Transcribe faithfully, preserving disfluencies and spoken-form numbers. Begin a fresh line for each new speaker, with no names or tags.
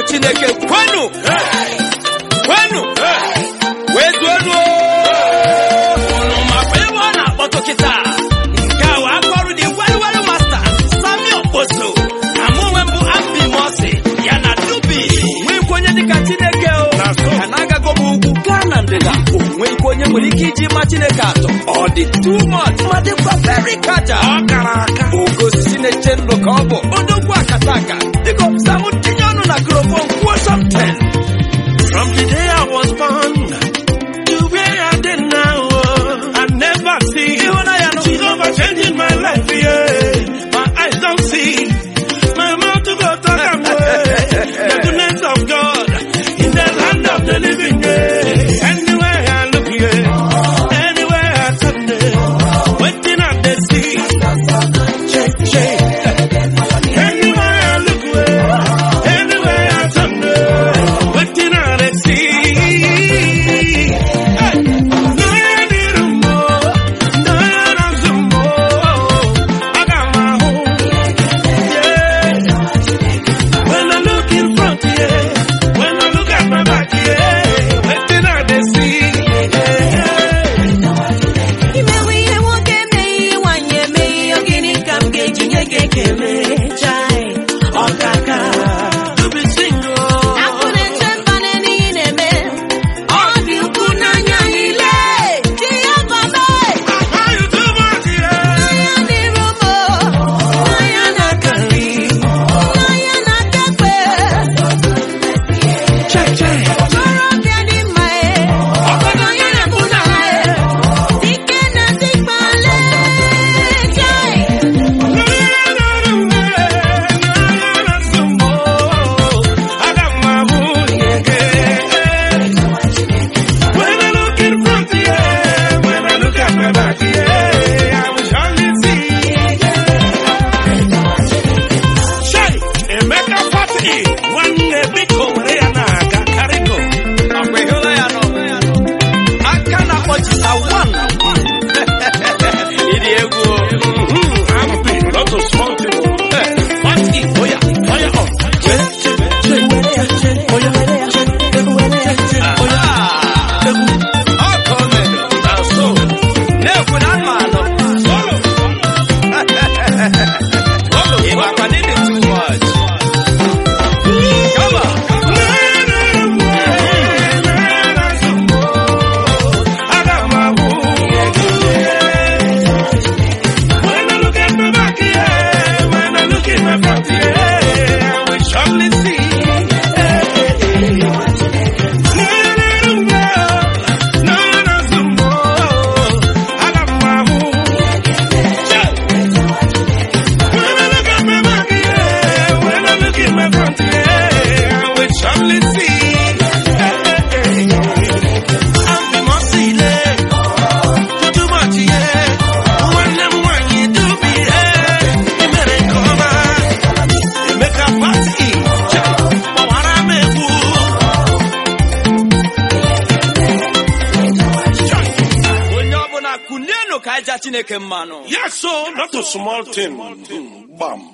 Chineke kwenu kwenu wezuonu unu mafewa na akpọtụ kịta nke a wee akọrụ dị welwel masters Sami Okposo na mụnwe mbụ Ambi Mosi ya na Dubi nwekwe onye dịka Chineke o ka na-agago m ugwu gaa na ndịda nwekwe onye nwere ike iji ma Chineke atọ ọ dị too much ma dịkwa very kaja ọ kara aka ogosi na-eche ndụ ka ọ bụ odogwu akata aka dịka Samu tinye ọnụ na krofon kwuo something.
From the day I was born to where I did now, I never see Jehovah changing my life, yeah. My eyes don't see, my mouth to go talk and pray. The goodness of God in the land of the living, yeah. Anywhere I look, yeah. Anywhere I turn, yeah. Waiting at the sea, shake, shake. Anywhere I look, yeah. Anywhere I turn, yeah. Waiting at the sea. Hey. No, I need a more. No, I need some more. I got my home. Yeah. When I look in front, yeah. When I look at my back, yeah. Waiting at the sea. To be single. How you do, Marty? Check, check.
Chineke mmanụ.
Yes, so not a small thing. Bam.